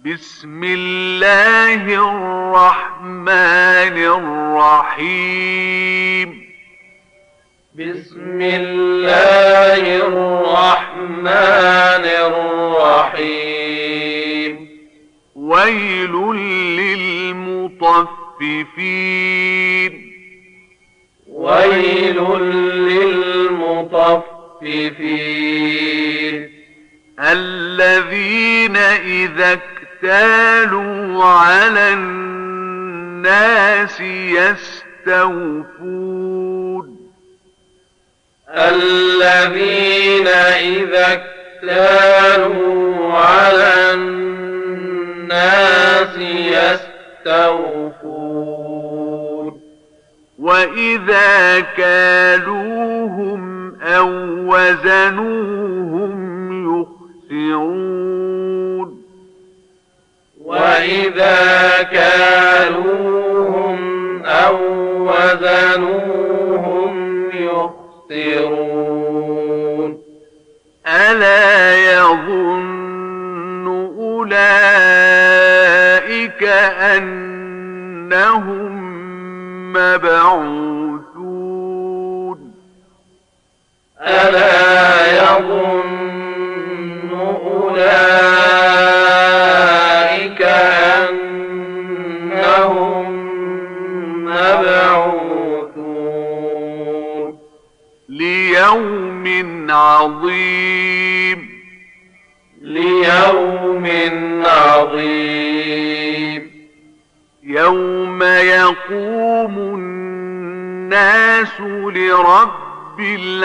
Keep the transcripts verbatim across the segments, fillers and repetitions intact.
بسم الله الرحمن الرحيم بسم الله الرحمن الرحيم ويل للمطففين ويل للمطففين الذين إذا اكتالوا على الناس يستوفون الذين إذا اكتالوا على الناس يستوفون وإذا كالوهم أو وزنوهم يخسرون وإذا كالوهم أو وزنوهم يخسرون ألا يظن أولئك أنهم مبعوثون ألا يظن أولئك أنهم مبعوثون ليوم عظيم ليوم عظيم يوم يقوم الناس لرب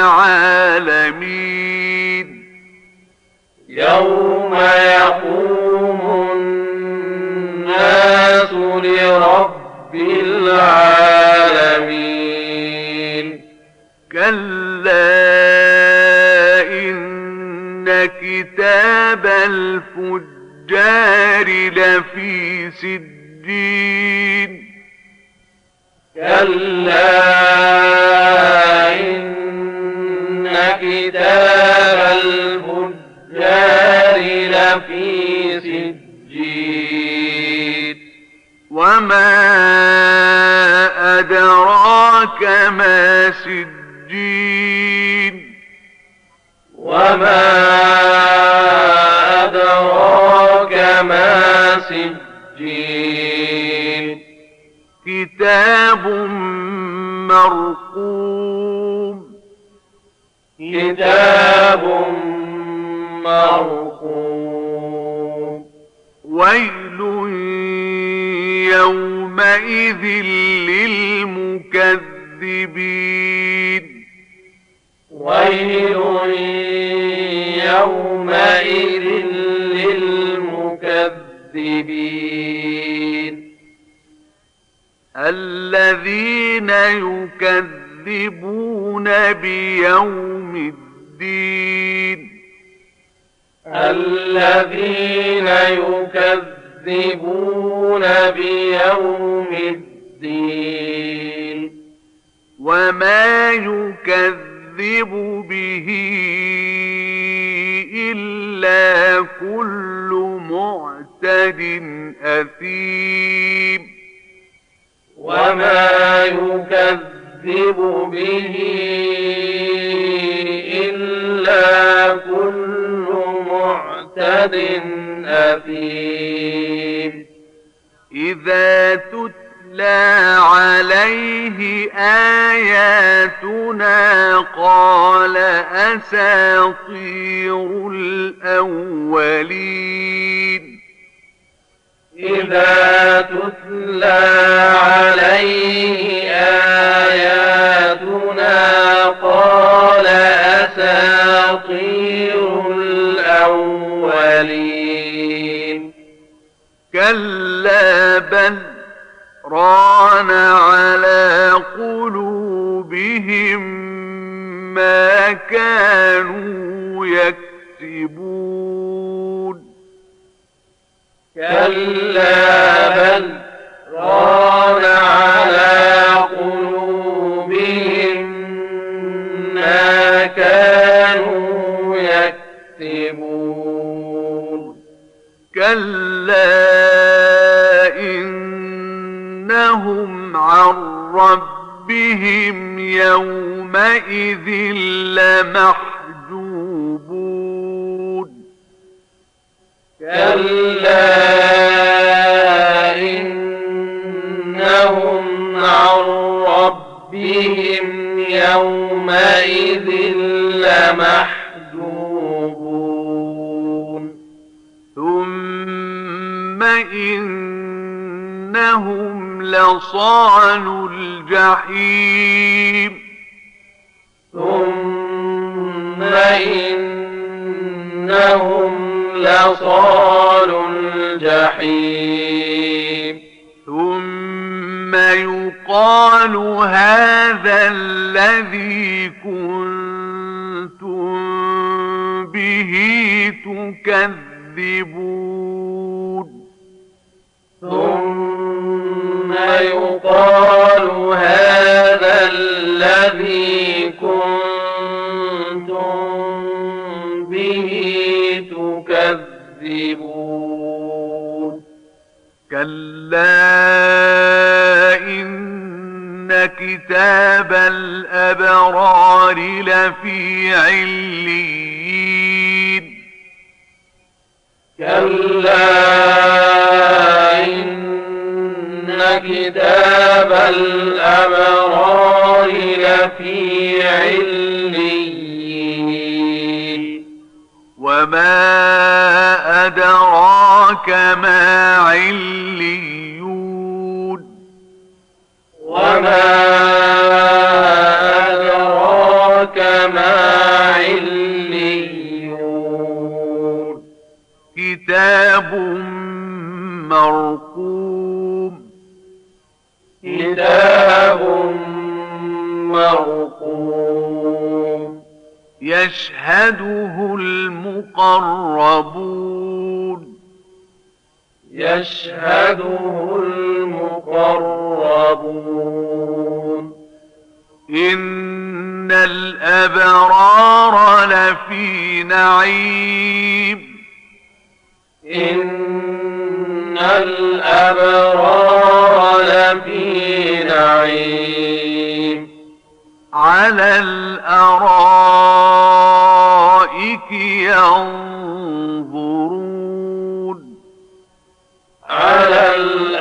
العالمين يوم يقوم الناس لرب العالمين كلا إن كتاب الفجار لفي سجين كلا إن كتاب الفجار لفي سجين وما أدراك ما سجين وما أدراك ما سجين كتاب مرقوم كتاب مرقوم ويل يومئذ للمكذبين ويل يومئذ للمكذبين الذين يكذبون بيوم الدين الذين يكذبون بيوم الدين وما يكذب به إلا كل معتد أثيم وما يكذب به إلا كل معتد أثيم إذا تتلى عليه آياتنا قال أساطير الأولين إذا تتلى عليه آياتنا قال أساطير الأولين كلا بل ران على قلوبهم ما كانوا يكسبون كلا بل ران على قلوبهم ما كانوا يكسبون كلا إنهم عن ربهم يومئذ لمحجوبون كلا إنهم عن ربهم يومئذ لمحجوبون ثم إنهم لصالوا الجحيم ثم إنهم لصالوا الجحيم ثم يقال هذا الذي كنتم به تكذبون ثم يقال هذا الذي كنتم به تكذبون كلا إن كتاب الأبرار لفي عليين كلا إن كتاب الأبرار لفي عليين وما أدراك ما عليون وما أدراك ما عليون كتاب مرقوم كتاب مرقوم يشهده المقربون يشهده المقربون إن الأبرار لفي نعيم إن الأبرار لفي نعيم على الأرائك ينظرون على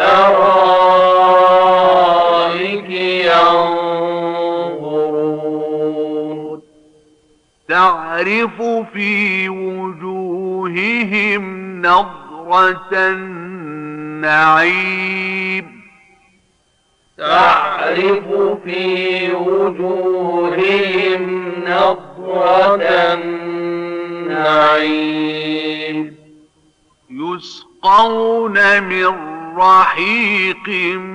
الأرائك ينظرون تعرف في وجوههم نضرة النعيم تعرف في وجوههم نضرة النعيم يسقون من رحيق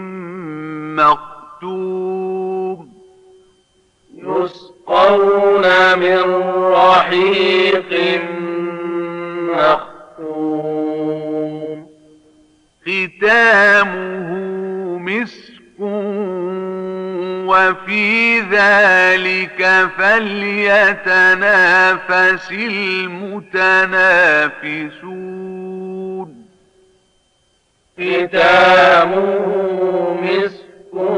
مختوم يسقون من رحيق مختوم ختامه مسك وفي ذلك فليتنافس المتنافسون ختامه مسك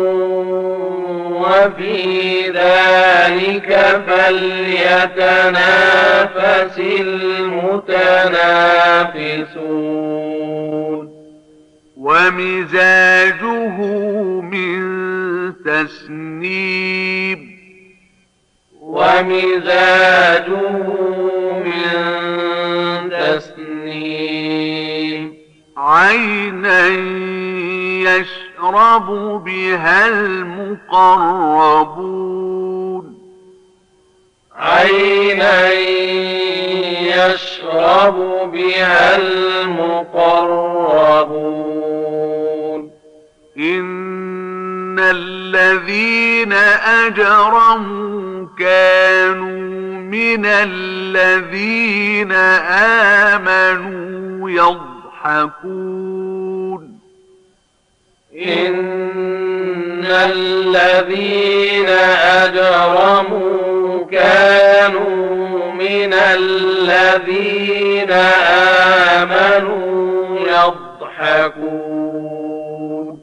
وفي ذلك فليتنافس المتنافسون ومزاجه من تسنيم ومزاجه من تسنيم عينا يشرب بها المقربون عينا يشرب بها المقربون إن الذين أجرموا كانوا من الذين آمنوا يضحكون إن الذين أجرموا كانوا من الذين آمنوا يضحكون يضحكون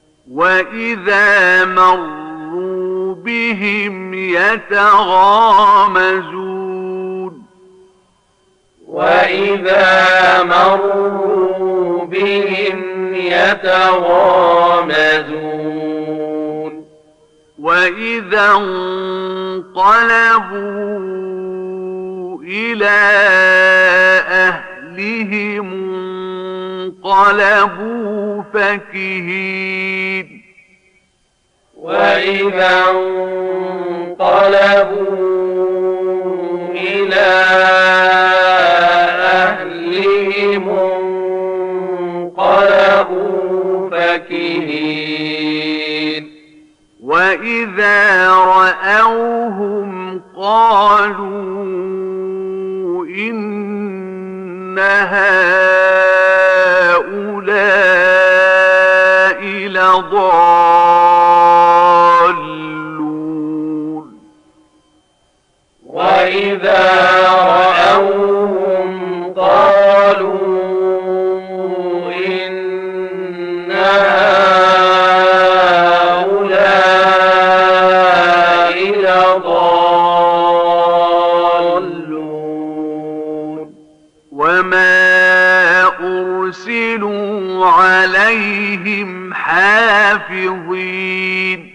وإذا مروا بهم يتغامزون وإذا مروا بهم يتغامزون وإذا انقلبوا إلى أهلهم انقلبوا فكهين وإذا انقلبوا إلى أهلهم انقلبوا فكهين وإذا رأوهم قالوا إن هؤلاء لضالون وإذا رأوهم قالوا إن هؤلاء لضالون وما أرسلوا عليهم حافظين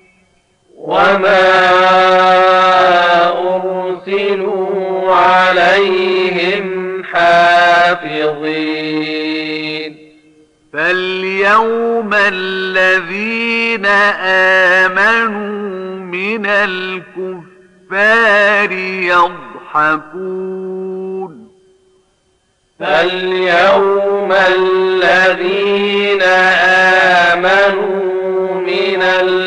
وما أرسلوا عليهم حافظين فاليوم الذين آمنوا من الكفار يضحكون فاليوم الذين آمنوا من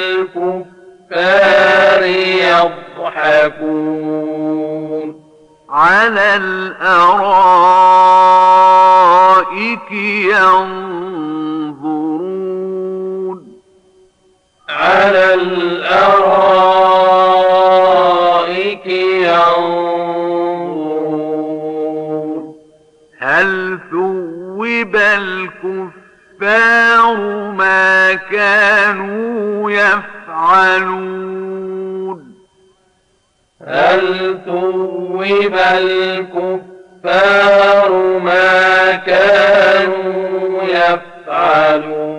الكفار يضحكون على الأرائك ينظرون على الأرائك ينظرون هل ثوب الكفار ما كانوا يفعلون هل ثوب الكفار ما كانوا يفعلون